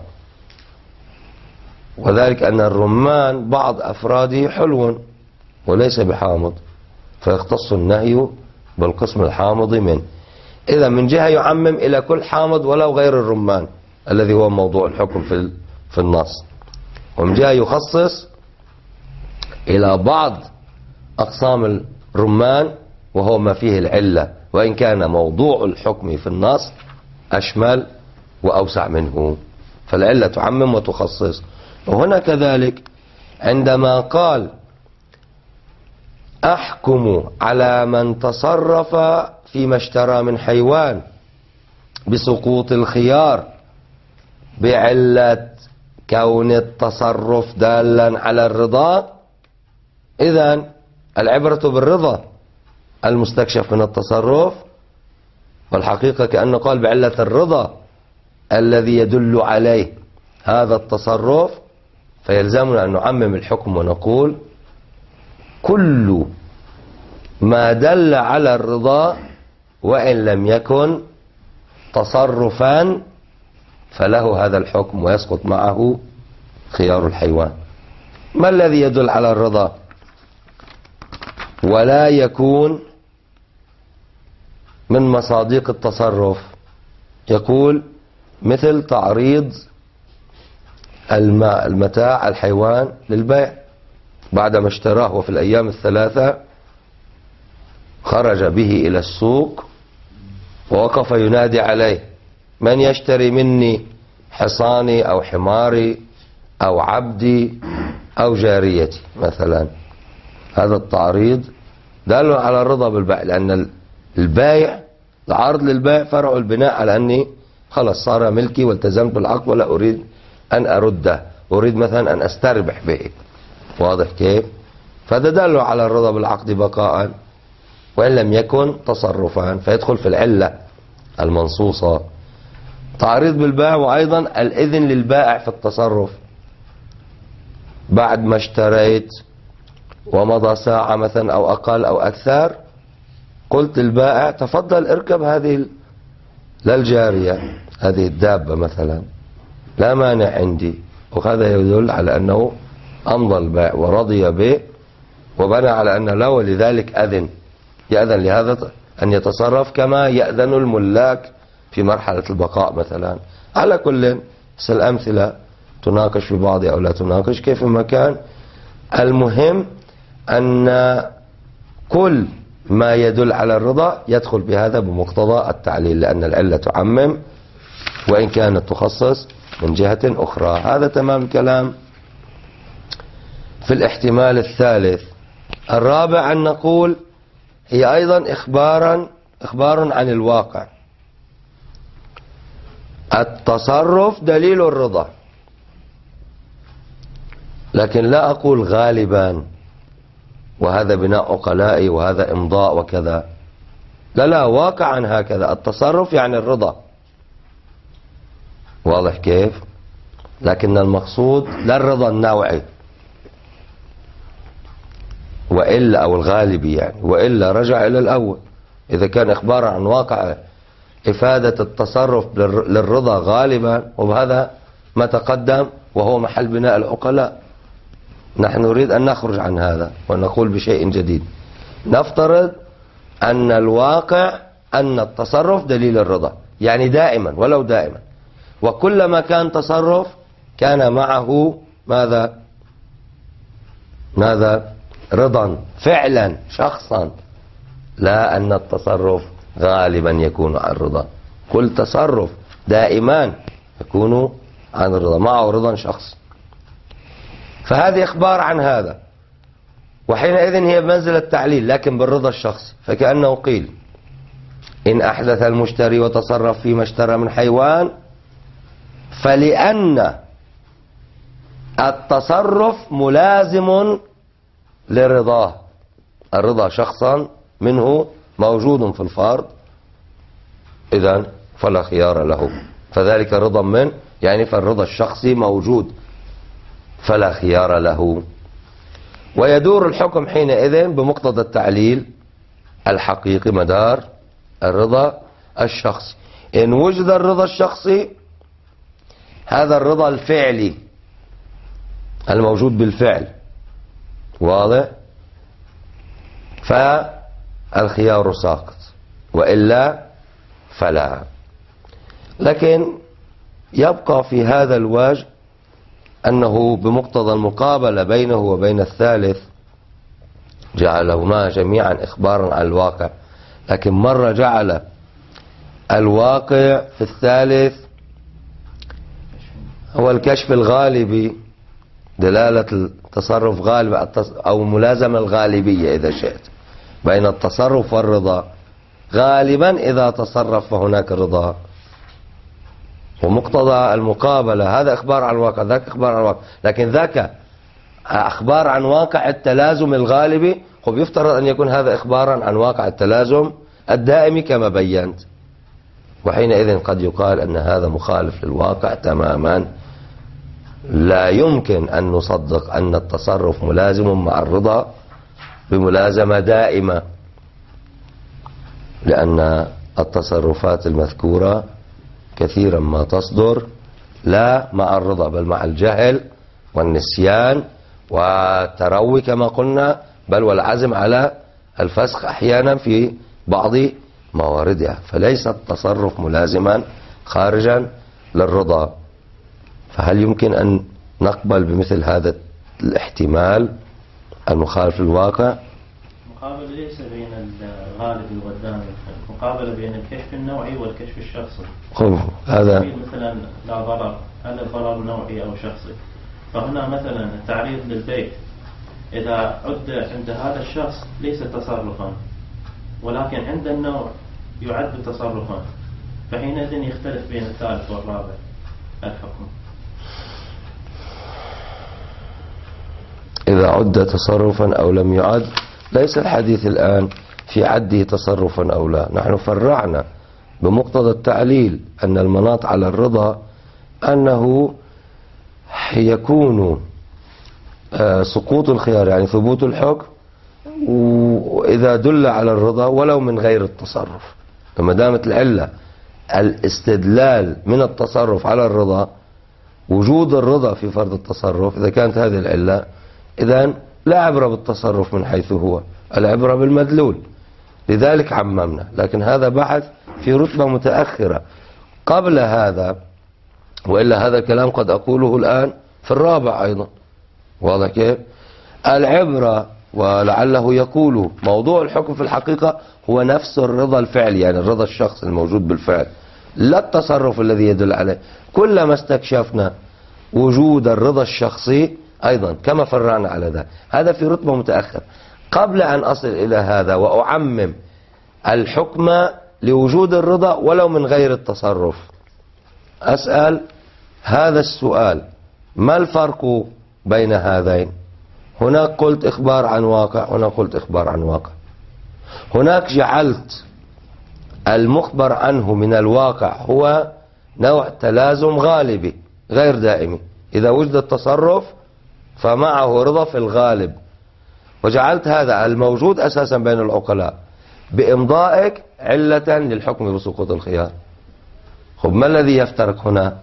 وذلك أن الرمان بعض أفراده حلو وليس بحامض، فيختص النهي بالقسم الحامض منه. إذا من جهة يعمم إلى كل حامض ولو غير الرمان الذي هو موضوع الحكم في في النص، ومن جهة يخصص إلى بعض أقسام الرمان وهو ما فيه العلة، وإن كان موضوع الحكم في النص أشمل وأوسع منه، فالعلة تعمم وتخصص. وهنا كذلك عندما قال أحكم على من تصرف فيما اشترى من حيوان بسقوط الخيار بعلة كون التصرف دالا على الرضا، إذن العبرة بالرضا المستكشف من التصرف، والحقيقة كأنه قال بعلة الرضا الذي يدل عليه هذا التصرف. فيلزمنا أن نعمم الحكم ونقول كل ما دل على الرضا وإن لم يكن تصرفا فله هذا الحكم ويسقط معه خيار الحيوان. ما الذي يدل على الرضا ولا يكون من مصادق التصرف؟ يقول مثل تعريض الماء المتاع الحيوان للبيع بعدما اشتراه وفي الأيام الثلاثة خرج به إلى السوق ووقف ينادي عليه من يشتري مني حصاني أو حماري أو عبدي أو جاريتي مثلا. هذا التعريض دال على الرضا بالبيع، لأن البايع العرض للبيع فرع البناء على أني خلص صار ملكي والتزمت بالعقد ولا أريد أن أرده، أريد مثلا أن أستربح به. واضح كيف؟ فهذا دال على الرضا بالعقد بقاء وإن لم يكن تصرفا، فيدخل في العلة المنصوصة. تعريض بالبيع، وأيضا الإذن للبائع في التصرف بعد ما اشتريت ومضى ساعة مثلا أو أقل أو أكثر، قلت للبائع تفضل اركب هذه للجارية هذه الدابة مثلا، لا مانع عندي، وهذا يدل على أنه أمضى البائع ورضي به وبنى على أنه لا، ولذلك أذن يأذن لهذا أن يتصرف كما يأذن الملاك في مرحلة البقاء مثلا. على كل الأمثلة تناقش في بعضها أو لا تناقش كيف ما كان، المهم أن كل ما يدل على الرضا يدخل بهذا بمقتضى التعليل، لأن العلة تعمم وإن كانت تخصص من جهة أخرى. هذا تمام الكلام في الاحتمال الثالث. الرابع أن نقول هي أيضا إخبارا إخبار عن الواقع. التصرف دليل الرضا، لكن لا أقول غالبا وهذا بناء عقلائي وهذا إمضاء وكذا، لا لا، واقعا هكذا التصرف يعني الرضا. واضح كيف؟ لكن المقصود لا الرضا النوعي، وإلا أو الغالبي يعني، وإلا رجع إلى الأول. إذا كان إخبارا عن واقع إفادة التصرف للرضا غالبا، وبهذا ما تقدم وهو محل بناء العقلاء. نحن نريد أن نخرج عن هذا ونقول بشيء جديد. نفترض أن الواقع أن التصرف دليل الرضا، يعني دائما ولو دائما، وكلما كان تصرف كان معه ماذا ماذا رضا فعلا شخصا، لا أن التصرف غالبا يكون عن رضا. كل تصرف دائما يكون عن الرضا، معه رضا شخص. فهذه إخبار عن هذا، وحينئذ هي بمنزلة التعليل لكن بالرضا الشخصي. فكأنه قيل إن أحدث المشتري وتصرف فيما اشترى من حيوان فلأن التصرف ملازم لرضاه، الرضا شخصا منه موجود في الفرد، إذن فلا خيار له، فذلك رضا منه، يعني فالرضا الشخصي موجود فلا خيار له. ويدور الحكم حينئذ بمقتضى التعليل الحقيقي مدار الرضا الشخصي. إن وجد الرضا الشخصي، هذا الرضا الفعلي الموجود بالفعل، واضح؟ فالخيار ساقط، وإلا فلا. لكن يبقى في هذا الوجه أنه بمقتضى المقابلة بينه وبين الثالث جعلهما جميعا إخبارا عن الواقع، لكن مرة جعل الواقع في الثالث هو الكشف الغالبي، دلالة التصرف غالب أو ملازمة الغالبية إذا شئت بين التصرف والرضا. غالبا إذا تصرف فهناك رضا، ومقتضى المقابلة هذا إخبار عن الواقع، ذاك إخبار عن الواقع. لكن ذاك أخبار عن واقع التلازم الغالبي، خب يفترض أن يكون هذا إخبارا عن واقع التلازم الدائمي كما بينت، وحينئذ قد يقال أن هذا مخالف للواقع تماما. لا يمكن أن نصدق أن التصرف ملازم مع الرضا بملازمة دائمة، لأن التصرفات المذكورة كثيرا ما تصدر لا مع الرضا بل مع الجهل والنسيان والتروي كما قلنا، بل والعزم على الفسخ أحيانا في بعض مواردها. فليس التصرف ملازما خارجا للرضا. فهل يمكن أن نقبل بمثل هذا الاحتمال المخالف للواقع؟ المقابلة ليس بين الغالب والداني، المقابلة بين الكشف النوعي والكشف الشخصي. هذا مثلا لا ضرر، هل الضرر نوعي أو شخصي؟ فهنا مثلا التعريض للبيت إذا عد عند هذا الشخص ليس تصرفا، ولكن عند النوع يعد تصرفا، فحينئذ يختلف بين الثالث والرابع الحكم. إذا عد تصرفا أو لم يعد، ليس الحديث الآن في عده تصرفا أو لا. نحن فرعنا بمقتضى التعليل أن المناط على الرضا أنه يكون سقوط الخيار يعني ثبوت الحكم، وإذا دل على الرضا ولو من غير التصرف. فما دامت العلة الاستدلال من التصرف على الرضا، وجود الرضا في فرض التصرف، إذا كانت هذه العلة إذن لا عبرة بالتصرف من حيث هو، العبرة بالمدلول. لذلك عممنا، لكن هذا بحث في رتبة متأخرة قبل هذا، وإلا هذا الكلام قد أقوله الآن في الرابع أيضا. واضح كيف؟ العبرة ولعله يقول موضوع الحكم في الحقيقة هو نفس الرضا الفعلي، يعني الرضا الشخص الموجود بالفعل، لا التصرف الذي يدل عليه. كلما استكشفنا وجود الرضا الشخصي أيضا كما فرعنا على ذا، هذا في رتبة متأخر. قبل أن أصل إلى هذا وأعمم الحكم لوجود الرضا ولو من غير التصرف، أسأل هذا السؤال: ما الفرق بين هذين؟ هناك قلت إخبار عن واقع، هنا قلت إخبار عن واقع. هناك جعلت المخبر عنه من الواقع هو نوع تلازم غالبي غير دائمي، إذا وجد التصرف فمعه رضا في الغالب، وجعلت هذا الموجود أساسا بين العقلاء بإمضائك علة للحكم بسقوط الخيار. خب ما الذي يفترق هنا؟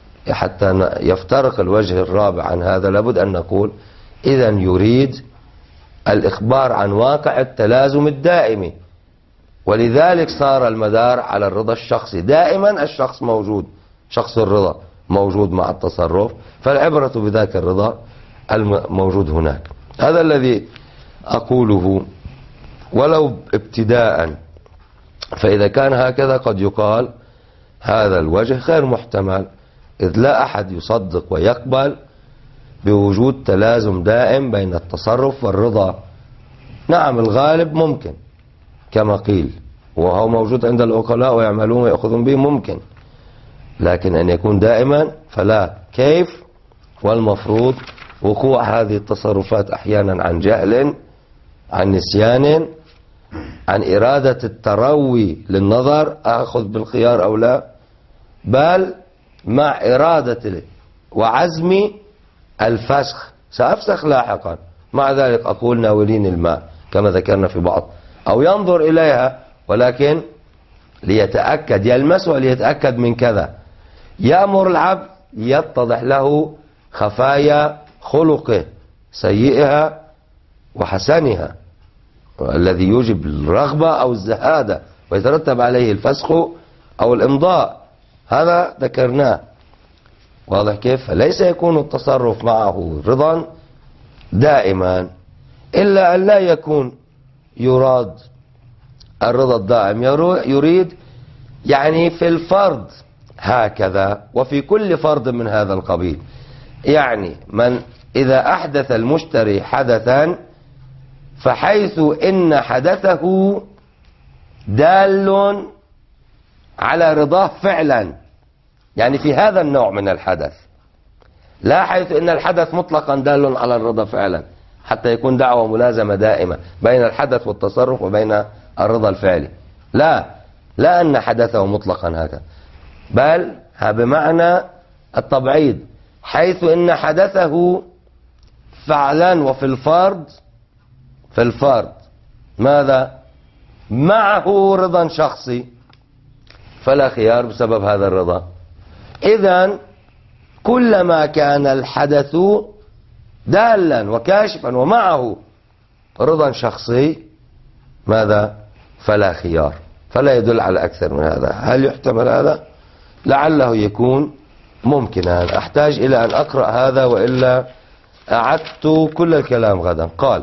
حتى يفترق الوجه الرابع عن هذا لابد أن نقول إذن يريد الإخبار عن واقع التلازم الدائمي، ولذلك صار المدار على الرضا الشخصي. دائما الشخص موجود، شخص الرضا موجود مع التصرف، فالعبرة بذاك الرضا الموجود هناك. هذا الذي أقوله ولو ابتداء. فإذا كان هكذا قد يقال هذا الوجه غير محتمل، إذ لا أحد يصدق ويقبل بوجود تلازم دائم بين التصرف والرضا. نعم الغالب ممكن كما قيل، وهو موجود عند العقلاء ويعملون ويأخذون به ممكن، لكن أن يكون دائما فلا. كيف؟ والمفروض وقوع هذه التصرفات أحيانا عن جهل، عن نسيان، عن إرادة التروي للنظر أخذ بالخيار أو لا، بل مع إرادة وعزم الفسخ، سأفسخ لاحقا، مع ذلك أقول ناولين الماء كما ذكرنا في بعض، أو ينظر إليها ولكن ليتأكد، يلمسها ليتأكد من كذا. يأمر العبد يتضح له خفايا خلقه، سيئها وحسنها، الذي يوجب الرغبة أو الزهادة ويترتب عليه الفسخ أو الإمضاء. هذا ذكرناه، واضح كيف؟ ليس يكون التصرف معه رضا دائما، إلا أن لا يكون يراد الرضا الدائم، يريد يعني في الفرض هكذا وفي كل فرض من هذا القبيل. يعني من إذا أحدث المشتري حدثا فحيث إن حدثه دال على رضاه فعلا، يعني في هذا النوع من الحدث، لا حيث إن الحدث مطلقا دال على الرضا فعلا، حتى يكون دعوة ملازمة دائمة بين الحدث والتصرف وبين الرضا الفعلي. لا لا أن حدثه مطلقا هكذا، بل بمعنى التبعيض، حيث إن حدثه فعلا وفي الفرض، في الفرض ماذا؟ معه رضا شخصي، فلا خيار بسبب هذا الرضا. إذن كلما كان الحدث دالا وكاشفا ومعه رضا شخصي ماذا؟ فلا خيار، فلا يدل على أكثر من هذا. هل يحتمل هذا؟ لعله يكون ممكنا. أحتاج إلى أن أقرأ هذا وإلا أعدت كل الكلام غدا. قال: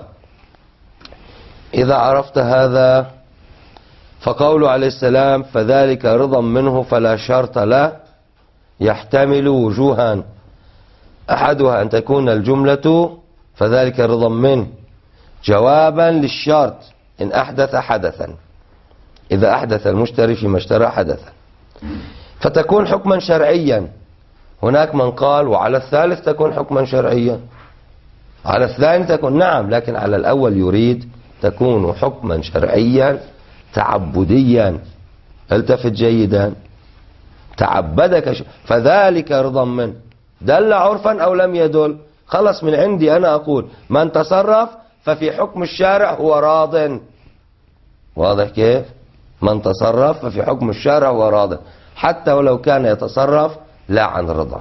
إذا عرفت هذا فقول عليه السلام فذلك رضا منه فلا شرط له يحتمل وجوها، أحدها أن تكون الجملة فذلك رضا منه جوابا للشرط إن أحدث حدثا، إذا أحدث المشتري فيما اشترى حدثا، فتكون حكما شرعيا. هناك من قال وعلى الثالث تكون حكما شرعيا، على الثاني تكون نعم، لكن على الأول يريد تكون حكما شرعيا تعبديا. التفت جيدا، تعبدك ش... فذلك رضا منه، دل عرفا أو لم يدل، خلص من عندي أنا أقول من تصرف ففي حكم الشارع هو راض. واضح كيف؟ من تصرف ففي حكم الشارع هو راض، حتى ولو كان يتصرف لا عن رضا،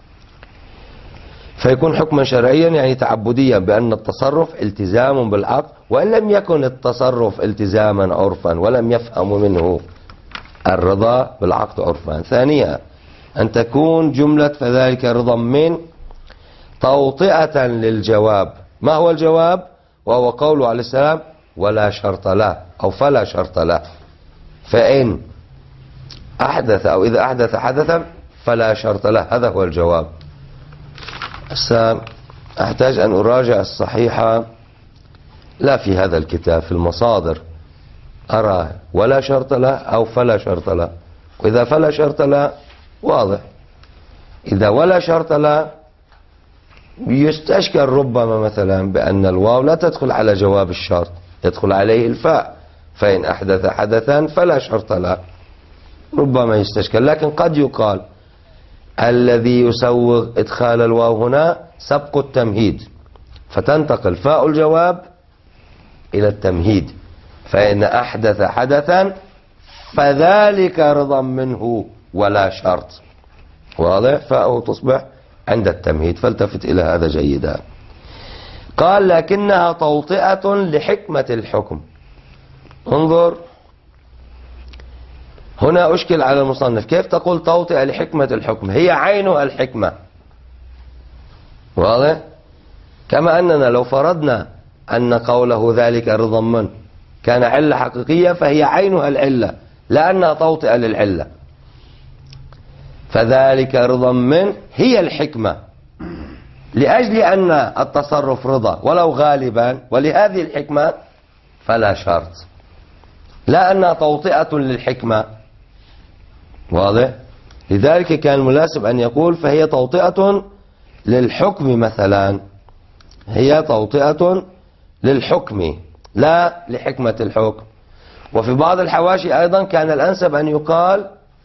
فيكون حكما شرعيا يعني تعبديا، بأن التصرف التزام بالعقد، وإن لم يكن التصرف التزاما عرفا ولم يفهم منه الرضا بالعقد عرفا. ثانيا أن تكون جملة فذلك رضا من توطئة للجواب. ما هو الجواب؟ وهو قوله عليه السلام ولا شرط له أو فلا شرط له، فإن أحدث أو إذا أحدث حدثا فلا شرط له، هذا هو الجواب. أحتاج أن أراجع الصحيحة، لا في هذا الكتاب، في المصادر أرى ولا شرط له أو فلا شرط له، وإذا فلا شرط له واضح، إذا ولا شرط له يستشكل ربما مثلا بأن الواو لا تدخل على جواب الشرط، يدخل عليه الفاء، فإن أحدث حدثا فلا شرط له، ربما يستشكل. لكن قد يقال الذي يسوغ إدخال الواو هنا سبق التمهيد، فتنتقل فاء الجواب إلى التمهيد، فإن أحدث حدثا فذلك رضا منه ولا شرط. واضح؟ فأو تصبح عند التمهيد، فالتفت إلى هذا جيدا. قال لكنها توطئة لحكمة الحكم. انظر هنا أشكل على المصنف، كيف تقول توطئة لحكمة الحكم؟ هي عينها الحكمة. واضح؟ كما أننا لو فرضنا أن قوله ذلك رضا منه كان علة حقيقية، فهي عينها العلة لأنها توطئة للعلة. فذلك رضا منه هي الحكمة، لأجل أن التصرف رضا ولو غالبا، ولهذه الحكمة فلا شرط، لا أنها توطئة للحكمة. واضح؟ لذلك كان المناسب أن يقول فهي توطئة للحكم مثلا، هي توطئة للحكم لا لحكمة الحكم. وفي بعض الحواشي أيضا كان الأنسب أن يقال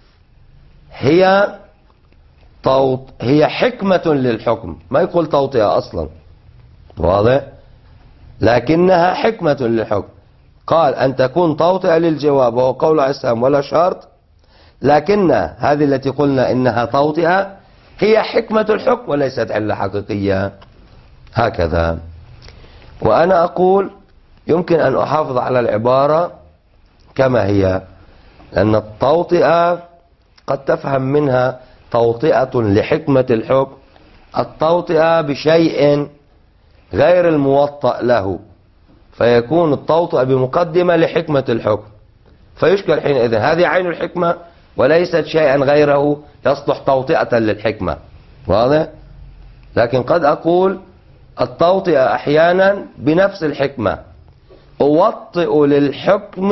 هي توط... هي حكمة للحكم، ما يقول توطئة أصلا. واضح؟ لكنها حكمة للحكم. قال أن تكون توطئة للجواب وهو قول عسام ولا شرط، لكن هذه التي قلنا إنها توطئة هي حكمة الحكم وليست علة حقيقية. هكذا. وأنا أقول يمكن أن أحافظ على العبارة كما هي، لأن التوطئة قد تفهم منها توطئة لحكمة الحكم، التوطئة بشيء غير الموطأ له، فيكون التوطئة بمقدمة لحكمة الحكم، فيشكل حينئذ هذه عين الحكمة وليست شيئا غيره يصلح توطئة للحكمة. واضح؟ لكن قد أقول التوطئة أحيانا بنفس الحكمة، أوطئ للحكم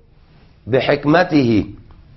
بحكمته،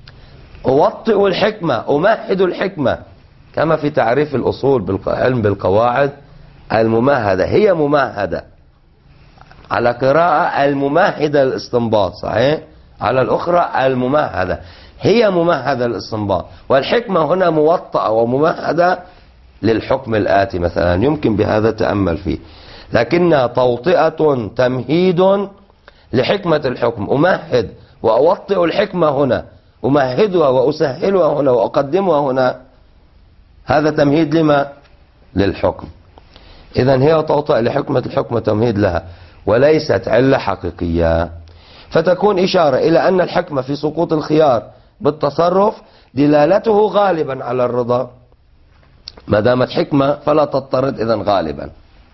أوطئ الحكمة، أمهد الحكمة، كما في تعريف الأصول بالعلم بالقواعد الممهدة، هي ممهدة على قراءة الممهدة للاستنباط، صحيح؟ على الأخرى الممهدة، هي ممهدة للاستنباط، والحكمة هنا موطئة وممهدة للحكم الآتي مثلا، يمكن بهذا تأمل فيه. لكنها توطئة تمهيد لحكمة الحكم، أمهد وأوطئ الحكمة هنا، أمهدها وأسهلها هنا وأقدمها هنا، هذا تمهيد لما؟ للحكم. إذن هي توطئ لحكمة الحكم تمهيد لها وليست علة حقيقية، فتكون إشارة إلى أن الحكمة في سقوط الخيار بالتصرف دلالته غالبا على الرضا، ما دامت حكمة فلا تضطرد إذن غالبا،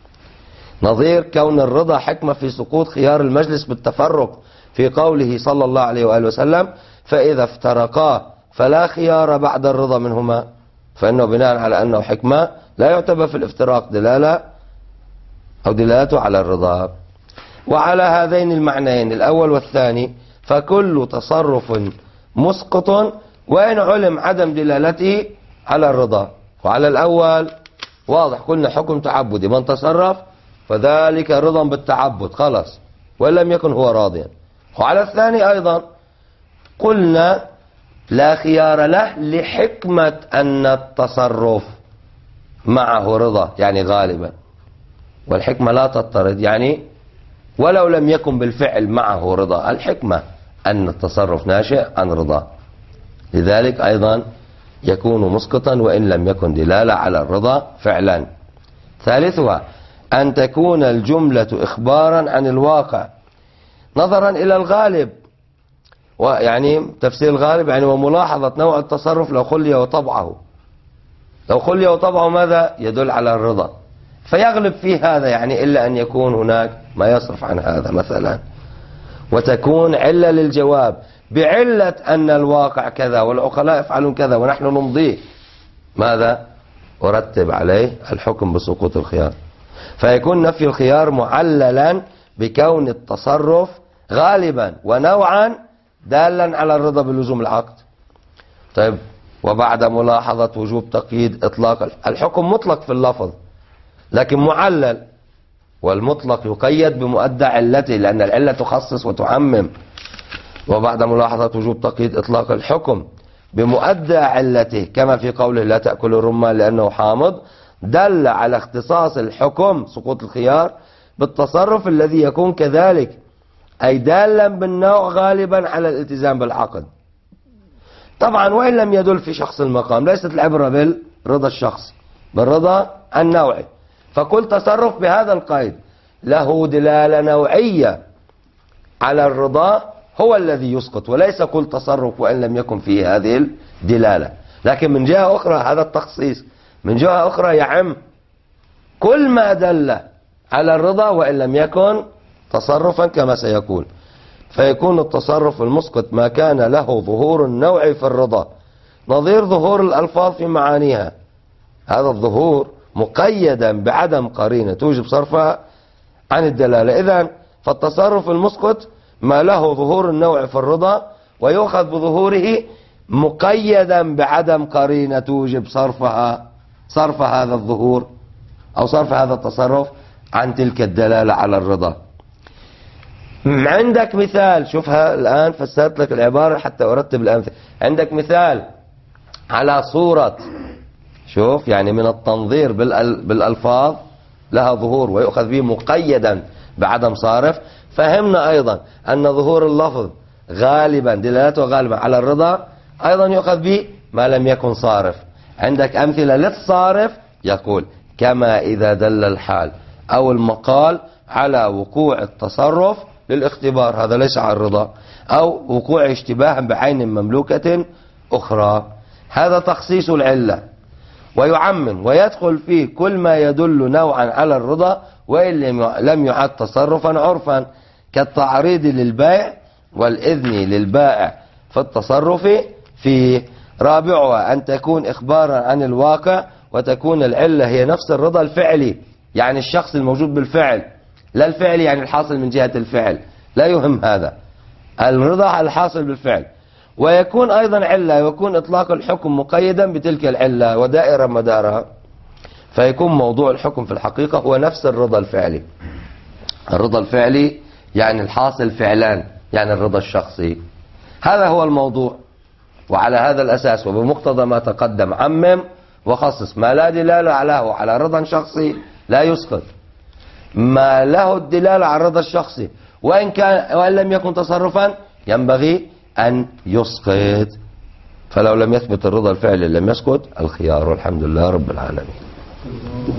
نظير كون الرضا حكمة في سقوط خيار المجلس بالتفرق في قوله صلى الله عليه وآله وسلم فإذا افترقا فلا خيار بعد الرضا منهما، فإنه بناء على أنه حكمة لا يعتبر في الافتراق دلالة أو دلالته على الرضا. وعلى هذين المعنيين الأول والثاني فكل تصرف مسقط وإن علم عدم دلالته على الرضا. وعلى الأول واضح، قلنا حكم تعبدي، من تصرف فذلك رضا بالتعبد خلاص وإن لم يكن هو راضيا. وعلى الثاني أيضا قلنا لا خيار له لحكمة أن التصرف معه رضا، يعني غالبا، والحكمة لا تضطرد، يعني ولو لم يكن بالفعل معه رضا، الحكمة أن التصرف ناشئ عن رضا، لذلك أيضا يكون مسقطا وإن لم يكن دلالة على الرضا فعلا. ثالثها أن تكون الجملة إخبارا عن الواقع نظرا إلى الغالب، ويعني تفسير الغالب يعني وملاحظة نوع التصرف لو خلي وطبعه، لو خلي وطبعه ماذا؟ يدل على الرضا، فيغلب في هذا، يعني إلا أن يكون هناك ما يصرف عن هذا مثلا. وتكون علة للجواب بعلة أن الواقع كذا والعقلاء يفعلون كذا ونحن نمضيه، ماذا؟ ورتب عليه الحكم بسقوط الخيار، فيكون نفي الخيار معللا بكون التصرف غالبا ونوعا دالا على الرضا بلزوم العقد. طيب، وبعد ملاحظة وجوب تقييد إطلاق الحكم مطلق في اللفظ لكن معلل، والمطلق يقيد بمؤدى علته لأن العلة تخصص وتعمم. وبعد ملاحظة وجوب تقييد إطلاق الحكم بمؤدى علته كما في قوله لا تأكل الرمان لأنه حامض، دل على اختصاص الحكم سقوط الخيار بالتصرف الذي يكون كذلك أي دالا بالنوع غالبا على الالتزام بالعقد. طبعا وإن لم يدل في شخص المقام، ليست العبرة بالرضا الشخصي، بالرضا النوعي. فكل تصرف بهذا القيد له دلالة نوعية على الرضا هو الذي يسقط، وليس كل تصرف وإن لم يكن فيه هذه الدلالة. لكن من جهة أخرى هذا التخصيص من جهة أخرى يعم كل ما دل على الرضا وإن لم يكن تصرفا كما سيكون. فيكون التصرف المسقط ما كان له ظهور نوعي في الرضا نظير ظهور الألفاظ في معانيها، هذا الظهور مقيدا بعدم قرينة توجب صرفها عن الدلالة. إذن فالتصرف المسقط ما له ظهور النوع في الرضا ويؤخذ بظهوره مقيدا بعدم قرينة توجب صرفها صرف هذا الظهور أو صرف هذا التصرف عن تلك الدلالة على الرضا. عندك مثال، شوفها الآن فسرت لك العبارة حتى أرتب الأمثلة. عندك مثال على صورة، شوف يعني من التنظير بالألفاظ لها ظهور ويؤخذ به مقيدا بعدم صارف. فهمنا أيضا أن ظهور اللفظ غالبا دلالته غالبا على الرضا أيضا يؤخذ به ما لم يكن صارف. عندك أمثلة للصارف، يقول كما إذا دل الحال أو المقال على وقوع التصرف للاختبار، هذا ليس على الرضا، أو وقوع اشتباه بعين مملوكة أخرى، هذا تخصيص العلة. ويعمم ويدخل فيه كل ما يدل نوعا على الرضا وإن لم يعد تصرفا عرفا، كالتعريض للبيع والإذن للبائع في التصرف فيه. رابعها أن تكون إخبارا عن الواقع وتكون العلة هي نفس الرضا الفعلي، يعني الشخص الموجود بالفعل، لا الفعل يعني الحاصل من جهة الفعل، لا يهم هذا، الرضا الحاصل بالفعل. ويكون أيضا علة، ويكون إطلاق الحكم مقيدا بتلك العلة ودائرا مدارها، فيكون موضوع الحكم في الحقيقة هو نفس الرضا الفعلي. الرضا الفعلي يعني الحاصل فعلان، يعني الرضا الشخصي. هذا هو الموضوع. وعلى هذا الأساس وبمقتضى ما تقدم عمم وخصص ما لا دلالة له على رضا شخصي لا يسقط، ما له الدلالة على الرضا الشخصي وإن كان وإن لم يكن تصرفا ينبغي أن يسقط. فلو لم يثبت الرضا الفعلي لم يسقط الخيار، والحمد لله رب العالمين.